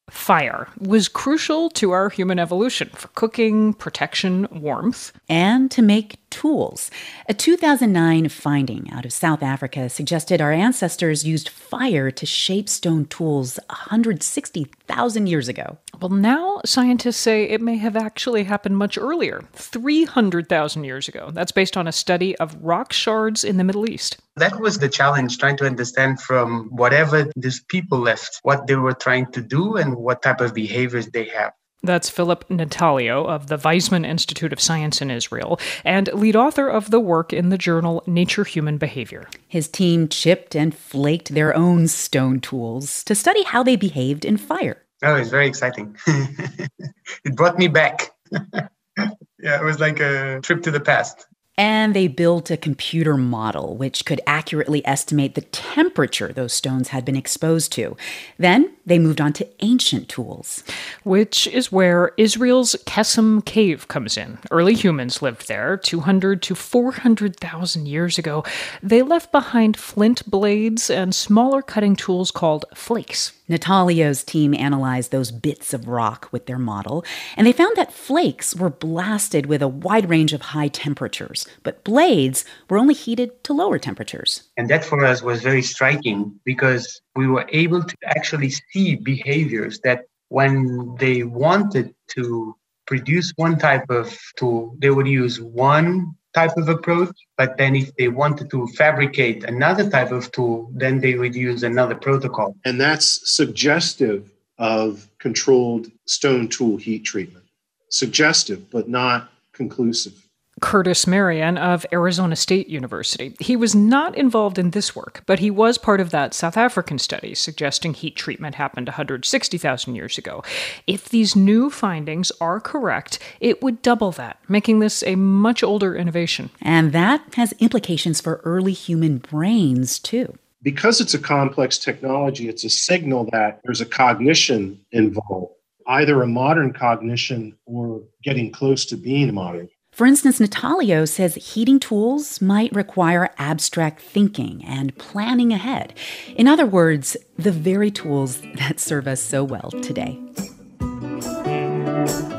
Fire was crucial to our human evolution for cooking, protection, warmth. And to make tools. A 2009 finding out of South Africa suggested our ancestors used fire to shape stone tools 160,000 years ago. Well, now scientists say it may have actually happened much earlier, 300,000 years ago. That's based on a study of rock shards in the Middle East. That was the challenge, trying to understand from whatever these people left, what they were trying to do and what type of behaviors they have. That's Philip Natalio of the Weizmann Institute of Science in Israel and lead author of the work in the journal Nature Human Behavior. His team chipped and flaked their own stone tools to study how they behaved in fire. Oh, it's very exciting. It brought me back. Yeah, it was like a trip to the past. And they built a computer model which could accurately estimate the temperature those stones had been exposed to. Then they moved on to ancient tools. Which is where Israel's Kesem Cave comes in. Early humans lived there 200 to 400,000 years ago. They left behind flint blades and smaller cutting tools called flakes. Natalio's team analyzed those bits of rock with their model, and they found that flakes were blasted with a wide range of high temperatures, but blades were only heated to lower temperatures. And that for us was very striking because we were able to actually see behaviors that when they wanted to produce one type of tool, they would use one type of approach, but then if they wanted to fabricate another type of tool, then they would use another protocol. And that's suggestive of controlled stone tool heat treatment. Suggestive, but not conclusive. Curtis Marian of Arizona State University. He was not involved in this work, but he was part of that South African study suggesting heat treatment happened 160,000 years ago. If these new findings are correct, it would double that, making this a much older innovation. And that has implications for early human brains, too. Because it's a complex technology, it's a signal that there's a cognition involved, either a modern cognition or getting close to being modern. For instance, Natalio says heating tools might require abstract thinking and planning ahead. In other words, the very tools that serve us so well today.